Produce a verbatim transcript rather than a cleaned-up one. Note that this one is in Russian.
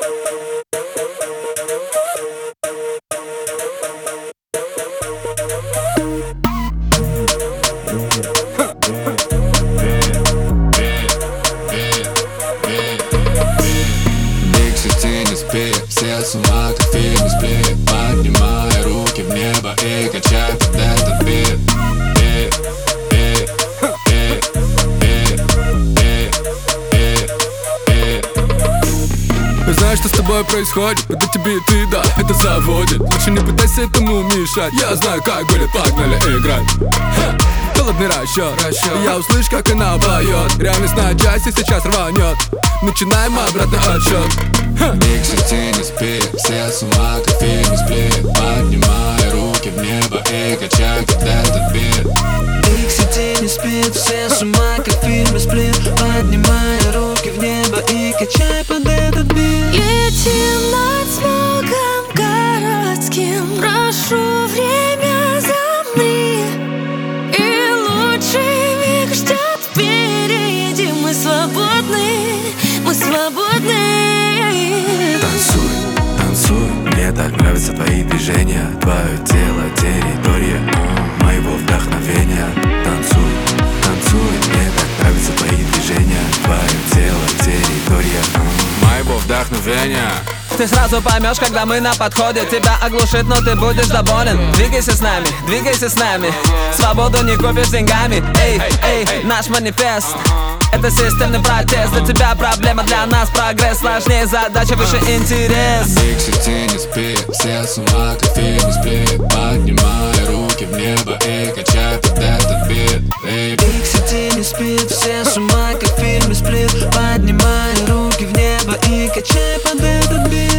Все с ума, как в фильме «Сплит». Поднимай руки в небо и качай под этот бит. Бит, бит, бит, бит, бит, бит, бит. Знаешь, что с тобой происходит? Это тебе и ты, да, это заводит. Лучше не пытайся этому мешать. Я знаю, как будет, погнали играть. Ха! Холодный расчет, расчет. Я услышу, как она поет. Реальность на части сейчас рванет. Начинаем обратный отсчет. Биг Сити не спи, все с ума, как в фильме «Сплит». Поднимай руки в небо и качай под этот бит. Биг Сити не спит, все с ума, как в фильме «Сплит». Поднимай руки в небо и качай под этот бит. Летим над смогом городским, прошу, время замри. И лучший миг ждет впереди. Мы свободны, мы свободны. Танцуй, танцуй, мне так нравятся твои движения. Твое тело, территория моего вдохновения. Танцуй, танцуй, мне так нравятся твои движения. Твое тело, территория моего вдохновения. Ты сразу поймешь, когда мы на подходе. Тебя оглушит, но ты будешь доволен. Двигайся с нами, двигайся с нами. Свободу не купишь деньгами. Эй, эй, наш манифест — это системный протест. Для тебя проблема, для нас прогресс. Сложнее задача, выше интерес. Биг Сити не спи, все с ума, как в фильме «Сплит». Поднимай руки в небо и качай под этот бит. Биг Сити не спит, все с ума, как в фильме «Сплит». Поднимай руки в небо и качай под этот бит.